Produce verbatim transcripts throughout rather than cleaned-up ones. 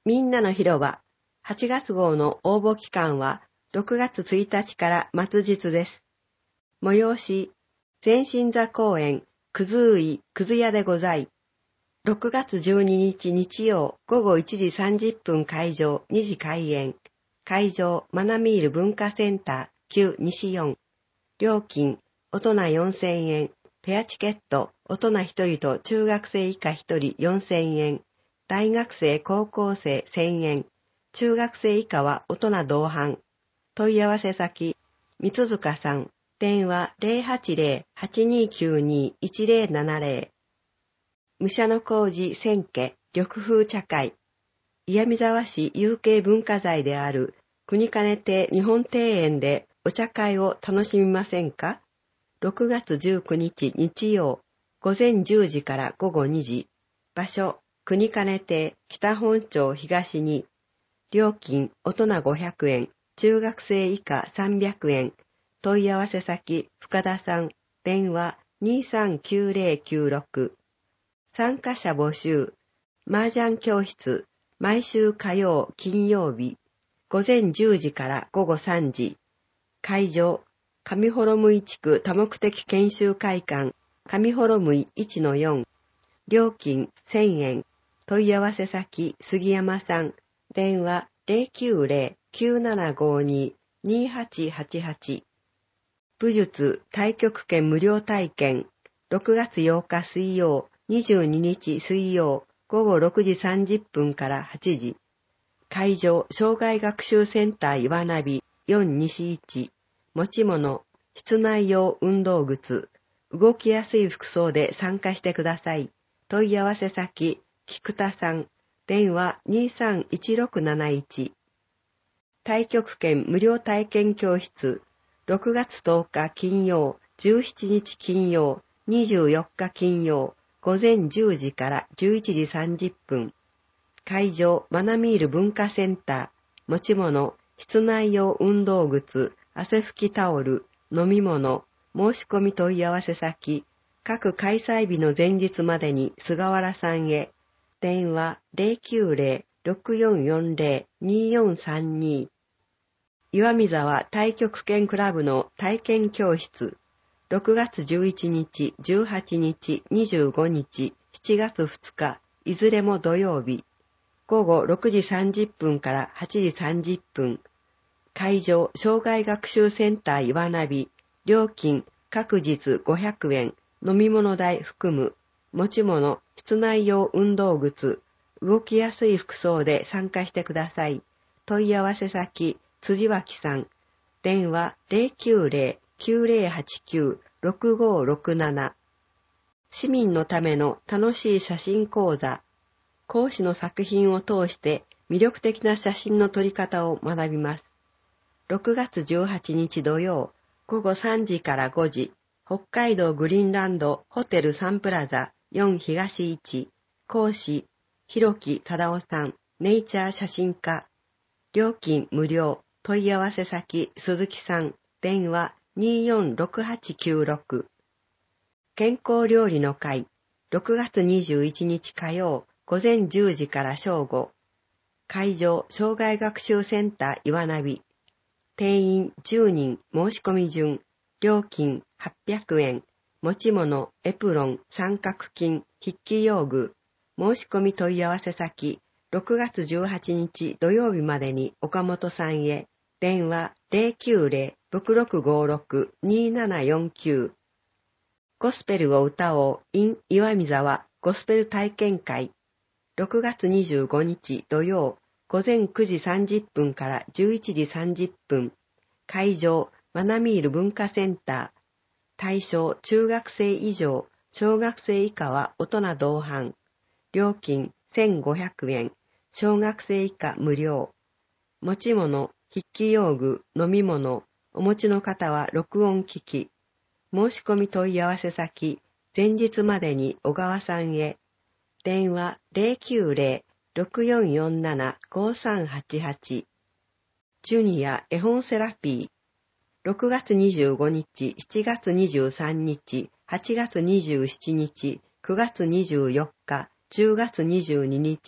みんなの広場はちがつ号の応募期間はろくがつついたちから末日です。催し、前進座公園、くずいくず屋でござい。ろくがつじゅうににち日曜午後いちじさんじゅっぷん会場にじ開演。会場マナミール文化センター旧西よん。料金大人よんせんえん。ペアチケット大人ひとりと中学生以下ひとりよんせんえん。大学生高校生せんえん。中学生以下は大人同伴。問い合わせ先、三塚さん。電話 ゼロはちゼロ はちにきゅうに いちゼロななゼロ。武者の工事千家緑風茶会。岩見沢市有形文化財である国金亭日本庭園でお茶会を楽しみませんか？ろくがつじゅうくにち日曜午前じゅうじから午後にじ。場所、国金亭北本町東に。料金大人ごひゃくえん、中学生以下さんびゃくえん。問い合わせ先、深田さん。電話 にさんきゅうゼロきゅうろく。参加者募集。麻雀教室。毎週火曜、金曜日。午前じゅうじから午後さんじ。会場。上幌向地区多目的研修会館。上幌向 いちのよん。料金せんえん。問い合わせ先、杉山さん。電話 ゼロきゅうゼロ きゅうななごに にはちはちはち。武術太極拳無料体験。ろくがつようか水曜、にじゅうににち水曜、午後ろくじさんじゅっぷんからはちじ。会場、障害学習センター岩ナビよん西いち。持ち物、室内用運動靴。動きやすい服装で参加してください。問い合わせ先、菊田さん。電話 にさんいちろくなないち。太極拳無料体験教室。ろくがつとおか金曜、じゅうしちにち金曜、にじゅうよっか金曜、午前じゅうじからじゅういちじさんじゅっぷん。会場、マナミール文化センター。持ち物、室内用運動靴、汗拭きタオル、飲み物、申し込み問い合わせ先、各開催日の前日までに菅原さんへ。電話 ゼロきゅうゼロ ろくよんよんゼロ によんさんに。岩見沢太極拳クラブの体験教室。ろくがつじゅういちにち、じゅうはちにち、にじゅうごにち、しちがつふつか、いずれも土曜日。午後ろくじさんじゅっぷんからはちじさんじゅっぷん。会場、障害学習センター岩ナビ。料金、各日ごひゃくえん。飲み物代含む。持ち物、室内用運動靴。動きやすい服装で参加してください。問い合わせ先、辻脇さん。電話 ゼロきゅうゼロ きゅうゼロはちきゅう ろくごろくなな。市民のための楽しい写真講座。講師の作品を通して魅力的な写真の撮り方を学びます。ろくがつじゅうはちにち土曜、午後さんじからごじ、北海道グリーンランドホテルサンプラザよん東いち。講師、広木忠夫さん、ネイチャー写真家。料金無料。問い合わせ先、鈴木さん。電話 によんろくはちきゅうろく。健康料理の会。ろくがつにじゅういちにち火曜、午前じゅうじから正午。会場、障害学習センター岩ナビ。定員じゅうにん、申し込み順。料金はっぴゃくえん。持ち物、エプロン、三角巾、筆記用具。申し込み問い合わせ先、ろくがつじゅうはちにち土曜日までに岡本さんへ。電話 ゼロきゅうゼロ ろくろくごろく にななよんきゅう。ゴスペルを歌おう in 岩見沢ゴスペル体験会。ろくがつにじゅうごにち土曜、午前くじさんじゅっぷんからじゅういちじさんじゅっぷん。会場、マナミール文化センター。対象、中学生以上、小学生以下は大人同伴。料金せんごひゃくえん。小学生以下無料。持ち物、筆記用具、飲み物、お持ちの方は録音機器。申し込み問い合わせ先、前日までに小川さんへ。電話 ゼロきゅうゼロ ろくよんよんなな ごさんはちはち。ジュニア絵本セラピー。ろくがつにじゅうごにち、しちがつにじゅうさんにち、はちがつにじゅうしちにち、くがつにじゅうよっか、じゅうがつにじゅうににち、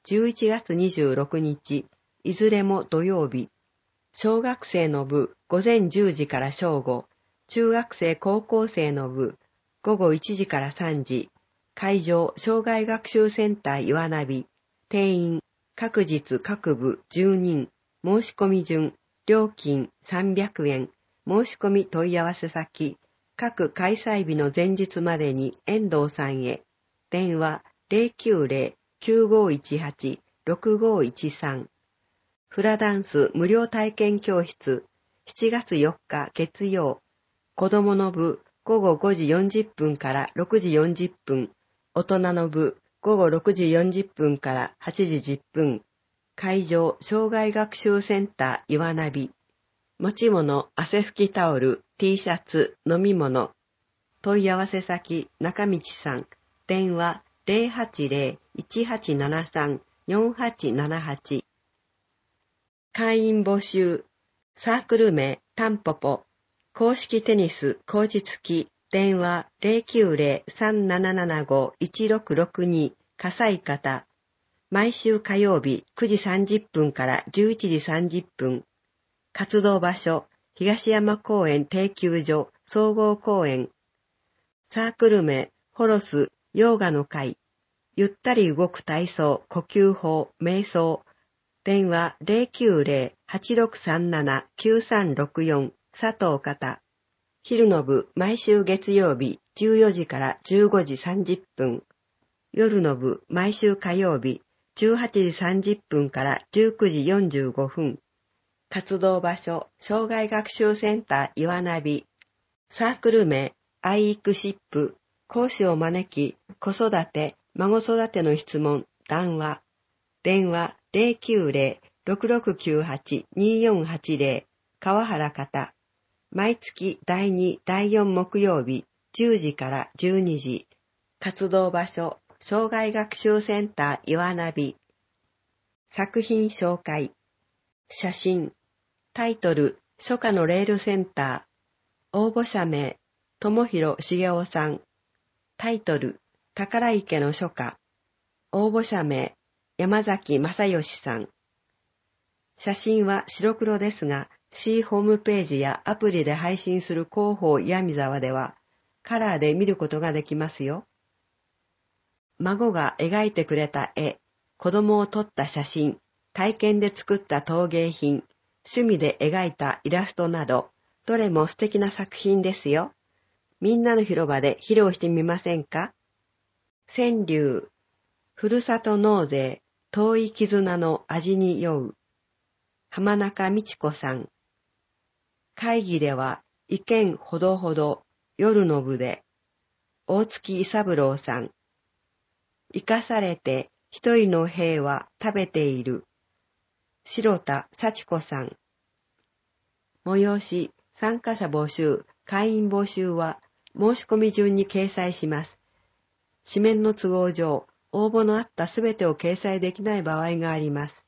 じゅういちがつにじゅうろくにち、いずれも土曜日。小学生の部、午前じゅうじから正午。中学生高校生の部、午後いちじからさんじ。会場、障害学習センター岩波。定員、各日各部じゅうにん。申し込み順、料金さんびゃくえん。申し込み問い合わせ先、各開催日の前日までに遠藤さんへ。電話 ゼロきゅうゼロ きゅうごいちはち ろくごいちさん。フラダンス無料体験教室、しちがつよっか月曜。子供の部、午後ごじよんじゅっぷんからろくじよんじゅっぷん。大人の部、午後ろくじよんじゅっぷんからはちじじゅっぷん。会場、障害学習センター岩波。持ち物、汗拭きタオル、T シャツ、飲み物。問い合わせ先、中道さん。電話 ゼロはちゼロ いちはちななさん よんはちななはち。会員募集。サークル名、タンポポ。公式テニス、コーチ付き。電話 ゼロきゅうゼロ さんななななご いちろくろくに。笠井方。毎週火曜日くじさんじゅっぷんからじゅういちじさんじゅっぷん。活動場所、東山公園定休所、総合公園。サークル名、ホロス、ヨーガの会。ゆったり動く体操、呼吸法、瞑想。電話 ゼロきゅうゼロ はちろくさんなな きゅうさんろくよん。佐藤方。昼の部、毎週月曜日じゅうよじからじゅうごじさんじゅっぷん。夜の部、毎週火曜日じゅうはちじさんじゅっぷんからじゅうくじよんじゅうごふん。活動場所、障害学習センター岩波。サークル名、アイイクシップ。講師を招き、子育て、孫育ての質問、談話。電話ゼロきゅうゼロ ろくろくきゅうはち によんはちゼロ。川原方。毎月だいに、だいよん木曜日じゅうじからじゅうにじ。活動場所、障害学習センター岩波。作品紹介。写真。タイトル、初夏のレールセンター。応募者名、友広茂雄さん。タイトル、宝池の初夏。応募者名、山崎正義さん。写真は白黒ですが、C ホームページやアプリで配信する広報闇沢では、カラーで見ることができますよ。孫が描いてくれた絵、子供を撮った写真、体験で作った陶芸品、趣味で描いたイラストなど、どれも素敵な作品ですよ。みんなの広場で披露してみませんか？川柳、ふるさと納税、遠い絆の味に酔う。浜中美智子さん。会議では意見ほどほど、夜の部で。大月伊三郎さん。生かされて一人の兵は食べている。白田幸子さん。催し、参加者募集、会員募集は申し込み順に掲載します。紙面の都合上、応募のあったすべてを掲載できない場合があります。